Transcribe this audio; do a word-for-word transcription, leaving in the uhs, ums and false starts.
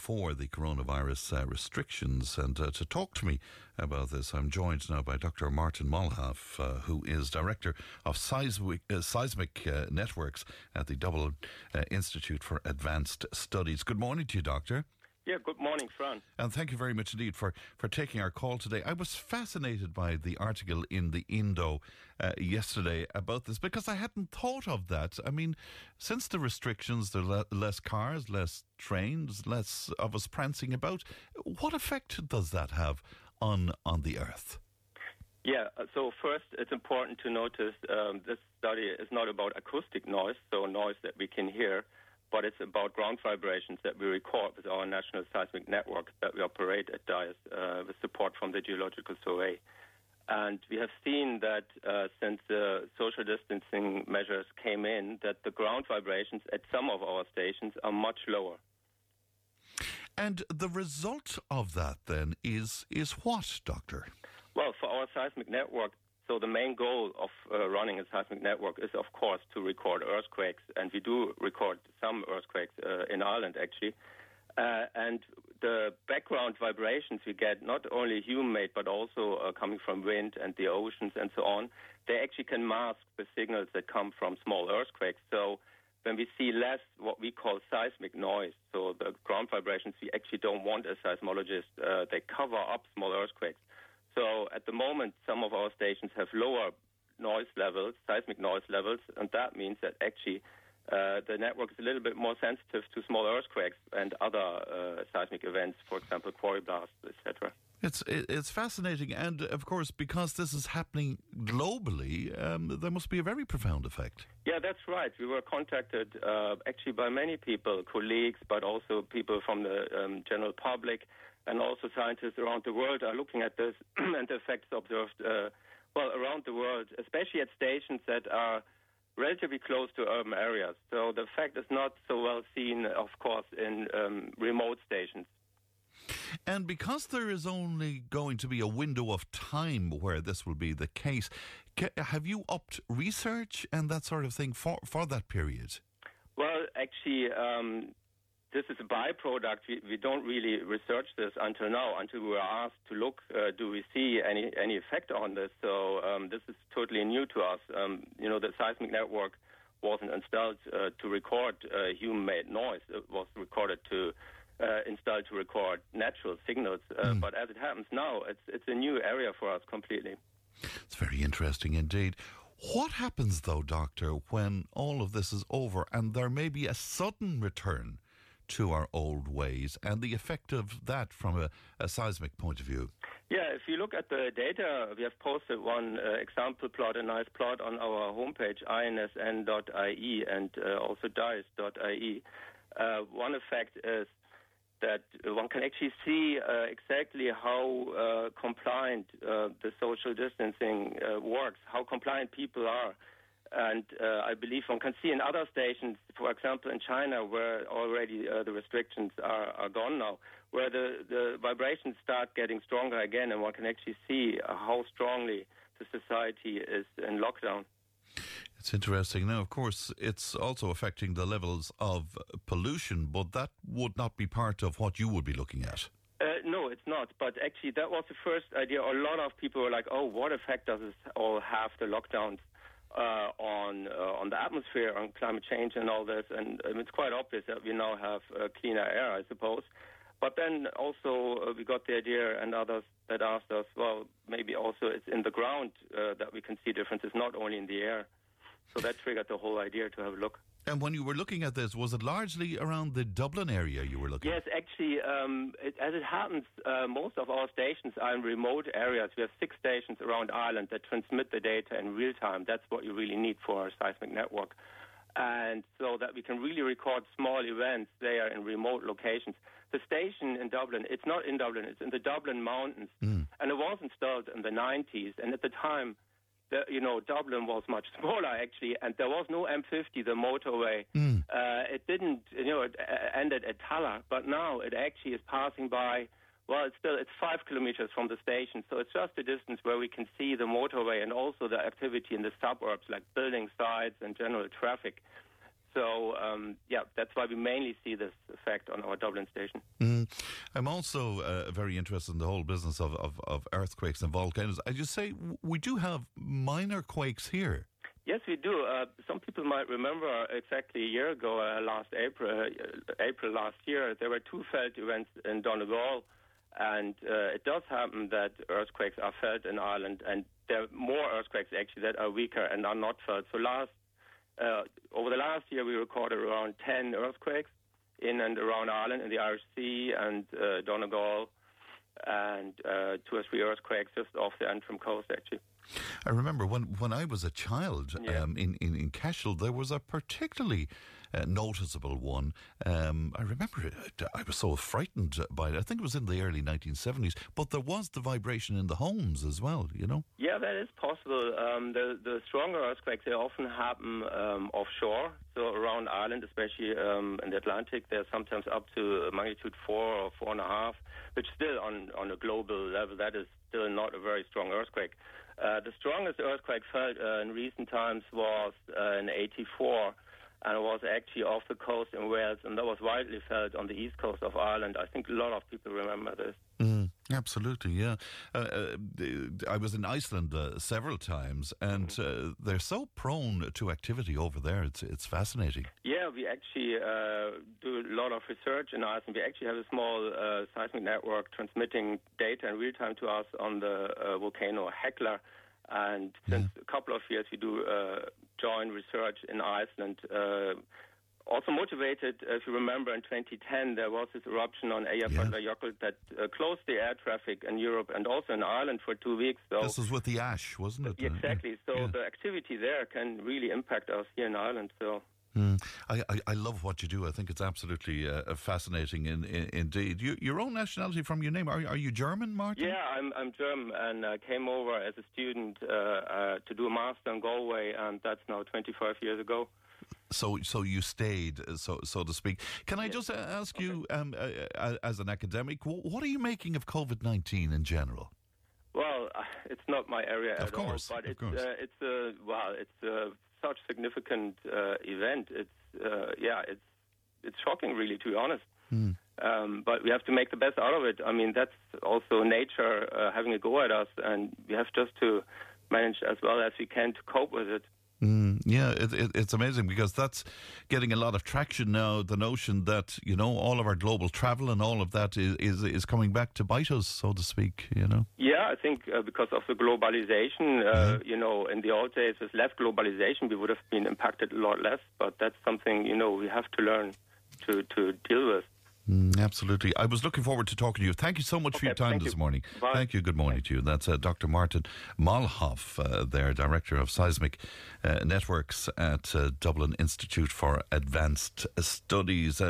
before the coronavirus uh, restrictions. And uh, to talk to me about this, I'm joined now by Doctor Martin Molhoff, uh, who is Director of Seismic, uh, Seismic uh, Networks at the Dublin uh, Institute for Advanced Studies. Good morning to you, Doctor. Yeah, good morning, Fran. And thank you very much indeed for, for taking our call today. I was fascinated by the article in the Indo uh, yesterday about this because I hadn't thought of that. I mean, since the restrictions, there are le- less cars, less trains, less of us prancing about. What effect does that have on, on the Earth? Yeah, so first it's important to notice um, this study is not about acoustic noise, so noise that we can hear, but it's about ground vibrations that we record with our national seismic network that we operate at D I C E uh, with support from the Geological Survey. And we have seen that uh, since the social distancing measures came in, that the ground vibrations at some of our stations are much lower. And the result of that then is is what, Doctor? Well, for our seismic network, so the main goal of uh, running a seismic network is, of course, to record earthquakes, and we do record some earthquakes uh, in Ireland, actually. Uh, and the background vibrations we get, not only human-made, but also uh, coming from wind and the oceans and so on, they actually can mask the signals that come from small earthquakes. So when we see less what we call seismic noise, so the ground vibrations we actually don't want as seismologists, uh, they cover up small earthquakes. So at the moment, some of our stations have lower noise levels, seismic noise levels, and that means that actually uh, the network is a little bit more sensitive to small earthquakes and other uh, seismic events, for example, quarry blasts, et cetera. It's it's fascinating, and of course, because this is happening globally, um, there must be a very profound effect. Yeah, that's right. We were contacted uh, actually by many people, colleagues, but also people from the um, general public, and also scientists around the world are looking at this and the effects observed, uh, well, around the world, especially at stations that are relatively close to urban areas. So the effect is not so well seen, of course, in um, remote stations. And because there is only going to be a window of time where this will be the case, have you upped research and that sort of thing for, for that period? Well, actually, um, this is a byproduct. We, we don't really research this until now, until we were asked to look, uh, do we see any, any effect on this? So um, this is totally new to us. Um, you know, the seismic network wasn't installed uh, to record uh, human-made noise. It was recorded to uh, installed to record natural signals. Uh, mm. But as it happens now, it's it's a new area for us completely. It's very interesting indeed. What happens, though, Doctor, when all of this is over and there may be a sudden return to our old ways and the effect of that from a, a seismic point of view? Yeah, if you look at the data, we have posted one uh, example plot, a nice plot on our homepage, I N S N dot I E and uh, also D I C E dot I E. Uh, one effect is that one can actually see uh, exactly how uh, compliant uh, the social distancing uh, works, how compliant people are. And uh, I believe one can see in other stations, for example, in China, where already uh, the restrictions are, are gone now, where the, the vibrations start getting stronger again, and one can actually see uh, how strongly the society is in lockdown. It's interesting. Now, of course, it's also affecting the levels of pollution, but that would not be part of what you would be looking at. Uh, no, it's not. But actually, that was the first idea. A lot of people were like, oh, what effect does this all have, the lockdowns? Uh, on uh, on the atmosphere, on climate change and all this, and um, it's quite obvious that we now have uh, cleaner air, I suppose. But then also uh, we got the idea, and others that asked us, well, maybe also it's in the ground uh, that we can see differences, not only in the air. So that triggered the whole idea to have a look. And when you were looking at this, was it largely around the Dublin area you were looking yes, at? Yes, actually, um, it, as it happens, uh, most of our stations are in remote areas. We have six stations around Ireland that transmit the data in real time. That's what you really need for a seismic network. And so that we can really record small events there in remote locations. The station in Dublin, it's not in Dublin, it's in the Dublin Mountains. Mm. And it was installed in the nineties. And at the time, The, you know, Dublin was much smaller, actually, and there was no M fifty, the motorway. Mm. Uh, it didn't, you know, it ended at Tallaght, but now it actually is passing by, well, it's still, it's five kilometers from the station, so it's just a distance where we can see the motorway and also the activity in the suburbs, like building sites and general traffic. So, um, yeah, that's why we mainly see this effect on our Dublin station. Mm. I'm also uh, very interested in the whole business of, of, of earthquakes and volcanoes. I just say w- we do have minor quakes here. Yes, we do. Uh, some people might remember exactly a year ago, uh, last April, uh, April last year, there were two felt events in Donegal, and uh, it does happen that earthquakes are felt in Ireland, and there are more earthquakes actually that are weaker and are not felt. So last, uh, over the last year, we recorded around ten earthquakes in and around Ireland, in the Irish Sea and uh, Donegal, and uh, two or three earthquakes just off the Antrim coast, actually. I remember when, when I was a child Yeah. um, in, in, in Cashel, there was a particularly uh, noticeable one. Um, I remember it, I was so frightened by it. I think it was in the early nineteen seventies, but there was the vibration in the homes as well, you know? Yeah, that is possible. Um, the, the stronger earthquakes, they often happen um, offshore, so around Ireland, especially um, in the Atlantic. They're sometimes up to magnitude four or four and a half, which still on, on a global level, that is still not a very strong earthquake. Uh, the strongest earthquake felt uh, in recent times was uh, in eighty-four, and it was actually off the coast in Wales, and that was widely felt on the east coast of Ireland. I think a lot of people remember this. Mm, absolutely, yeah. Uh, uh, I was in Iceland uh, several times, and uh, they're so prone to activity over there. It's it's fascinating. Yeah, we actually uh, do a lot of research in Iceland. We actually have a small uh, seismic network transmitting data in real time to us on the uh, volcano Hekla. And since Yeah. a couple of years, we do uh, joint research in Iceland. Uh, also motivated, if you remember, in twenty ten, there was this eruption on Eyjafjallajökull that uh, closed the air traffic in Europe and also in Ireland for two weeks. So This was with the ash, wasn't it? Yeah, exactly. So Yeah. the activity there can really impact us here in Ireland. So. Mm. I, I, I love what you do. I think it's absolutely uh, fascinating in, in, indeed. You, your own nationality from your name, are, are you German, Martin? Yeah, I'm I'm German, and I came over as a student uh, uh, to do a master in Galway, and that's now twenty-five years ago. So, so you stayed, uh, so so to speak. Can I just uh, ask you, um, uh, uh, as an academic, wh- what are you making of COVID nineteen in general? Well, uh, it's not my area Of at course, all, but of it's course. uh, it's a well, it's a such significant uh, event. It's uh, yeah, it's it's shocking, really, to be honest. Mm. Um, but we have to make the best out of it. I mean, that's also nature uh, having a go at us, and we have just to manage as well as we can to cope with it. Mm, yeah, it, it, it's amazing because that's getting a lot of traction now. The notion that, you know, all of our global travel and all of that is is, is coming back to bite us, so to speak, you know. Yeah, I think uh, because of the globalization, uh, Mm-hmm. you know, in the old days with less globalization, we would have been impacted a lot less. But that's something, you know, we have to learn to, to deal with. Mm, absolutely. I was looking forward to talking to you. Thank you so much for Okay, your time thank this you. morning. Bye. Thank you. Good morning to you. That's uh, Doctor Martin Malhoff, uh, there, Director of Seismic uh, Networks at uh, Dublin Institute for Advanced Studies. Uh,